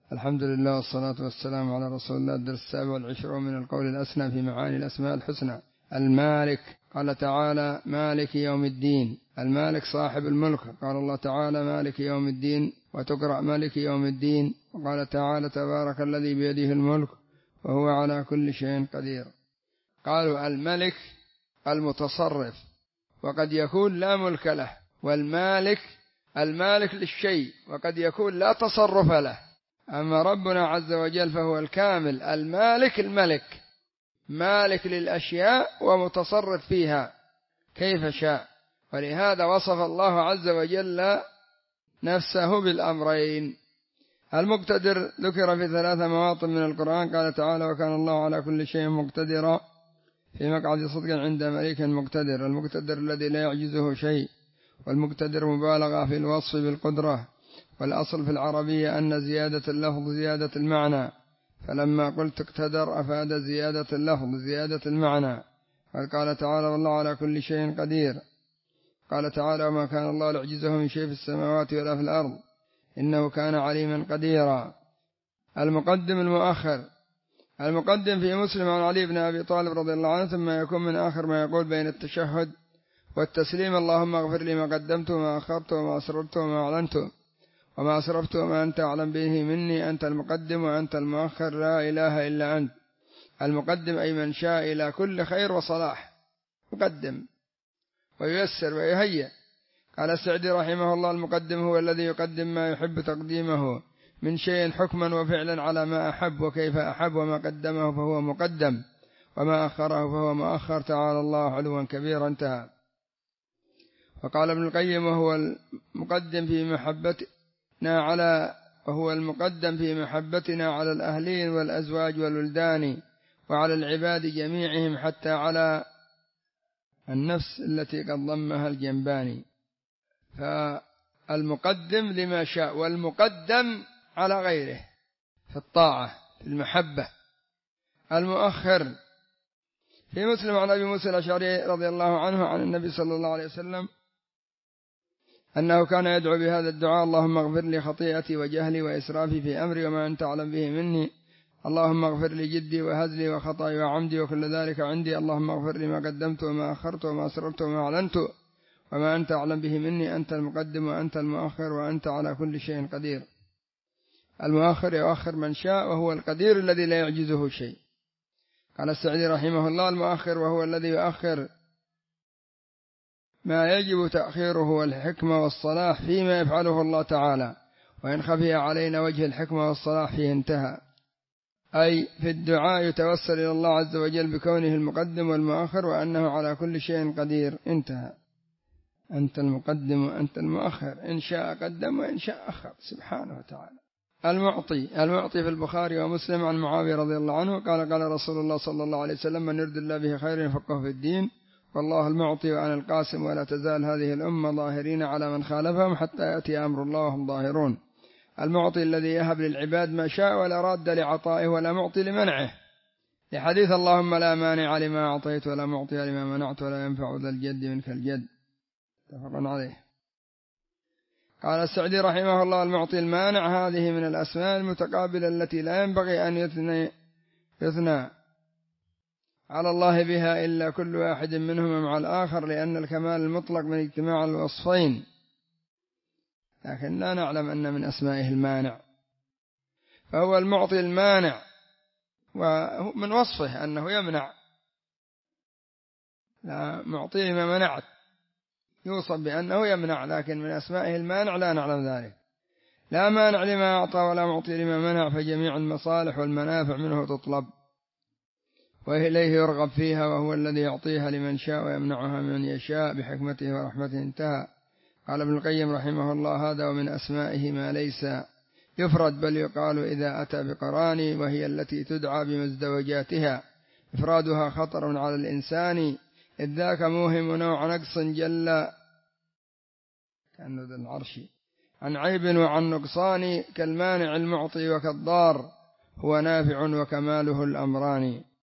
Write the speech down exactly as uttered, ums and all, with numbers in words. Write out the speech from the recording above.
الحمد لله والصلاة والسلام على رسول الله. الدرس السابع والعشرون من القول الأسنى في معاني الأسماء الحسنى. المالك، قال تعالى مالك يوم الدين، المالك صاحب الملك، قال الله تعالى مالك يوم الدين، وتقرأ مالك يوم الدين. وقال تعالى تبارك الذي بيده الملك وهو على كل شيء قدير. قالوا الملك المتصرف، وقد يكون لا ملك له، والمالك المالك للشيء، وقد يكون لا تصرف له. أما ربنا عز وجل فهو الكامل المالك الملك، مالك للأشياء ومتصرف فيها كيف شاء. ولهذا وصف الله عز وجل نفسه بالأمرين. المقتدر ذكر في ثلاث مواطن من القرآن، قال تعالى وكان الله على كل شيء مقتدرا في مقعد صدق عند مليك مقتدر. المقتدر الذي لا يعجزه شيء، والمقتدر مبالغة في الوصف بالقدرة. والأصل في العربية أن زيادة اللفظ زيادة المعنى، فلما قلت اقتدر أفاد زيادة اللفظ زيادة المعنى. قال تعالى والله على كل شيء قدير. قال تعالى وما كان الله ليعجزه من شيء في السماوات ولا في الأرض إنه كان عليما قديرا. المقدم المؤخر. المقدم في مسلم عن علي بن أبي طالب رضي الله عنه، ثم يكون من آخر ما يقول بين التشهد والتسليم اللهم اغفر لي ما قدمت وما أخرت وما أسررت وما أعلنت وما أسرفت وما أنت أعلم به مني، أنت المقدم وأنت المؤخر لا إله إلا أنت. المقدم أي من شاء إلى كل خير وصلاح، يقدم وييسر ويهيئ. قال السعدي رحمه الله المقدم هو الذي يقدم ما يحب تقديمه من شيء حكما وفعلا على ما أحب وكيف أحب، وما قدمه فهو مقدم وما أخره فهو مؤخر، تعالى الله علوا كبيرا. انتهى. وقال ابن القيم وهو المقدم في محبتنا على وهو المقدم في محبتنا على الأهلين والأزواج والولدان وعلى العباد جميعهم، حتى على النفس التي قد ضمها الجنبان. فالمقدم لما شاء، والمقدم على غيره في الطاعة في المحبة. المؤخر في مسلم عن أبي موسى الأشعري رضي الله عنه عن النبي صلى الله عليه وسلم أنه كان يدعو بهذا الدعاء اللهم اغفر لي خطيئتي وجهلي وإسرافي في أمري وما أنت أعلم به مني، اللهم اغفر لي جدي وهزلي وخطأي وعمدي وكل ذلك عندي، اللهم اغفر لي ما قدمت وما أخرت وما أسررت وما أعلنت وما أنت أعلم به مني، أنت المقدم وأنت المؤخر وأنت على كل شيء قدير. المؤخر يؤخر من شاء، وهو القدير الذي لا يعجزه شيء. قال السعدي رحمه الله المؤخر وهو الذي يؤخر ما يجب تأخيره والحكمة والصلاح فيما يفعله الله تعالى، وإن خفي علينا وجه الحكمة والصلاح فيه انتهى. أي في الدعاء يتوسل إلى الله عز وجل بكونه المقدم والمؤخر وأنه على كل شيء قدير. انتهى. أنت المقدم وأنت المؤخر، إن شاء قدم وإن شاء أخر سبحانه وتعالى. المعطي. المعطي في البخاري ومسلم عن معاوية رضي الله عنه قال قال رسول الله صلى الله عليه وسلم من يرد الله به خير يفقهه في الدين، والله المعطي وأنا القاسم، ولا تزال هذه الأمة ظاهرين على من خالفهم حتى يأتي أمر الله وهم ظاهرون. المعطي الذي يهب للعباد ما شاء ولا راد لعطائه ولا معطي لمنعه، لحديث اللهم لا مانع لما أعطيت ولا معطي لما منعت ولا ينفع ذا الجد منك الجد، متفق عليه. قال السعدي رحمه الله المعطي المانع هذه من الأسماء المتقابلة التي لا ينبغي أن يثني, يثنى على الله بها إلا كل واحد منهما مع الآخر، لأن الكمال المطلق من اجتماع الوصفين، لكن لا نعلم أن من أسمائه المانع، فهو المعطي المانع، ومن وصفه أنه يمنع، لا معطي ما منعت يوصف بأنه يمنع، لكن من أسمائه المانع لا نعلم ذلك. لا مانع لما أعطى ولا معطي لما منع، فجميع المصالح والمنافع منه تطلب وإليه يرغب فيها، وهو الذي يعطيها لمن شاء ويمنعها من يشاء بحكمته ورحمته. انتهى. قال ابن القيم رحمه الله هذا ومن أسمائه ما ليس يفرد بل يقال إذا أتى بقراني، وهي التي تدعى بمزدوجاتها، إفرادها خطر على الإنسان إذ ذاك موهم نوع نقص جل كأنه ذا العرش عن عيب وعن نقصان، كالمانع المعطي وكالضار هو نافع وكماله الأمران.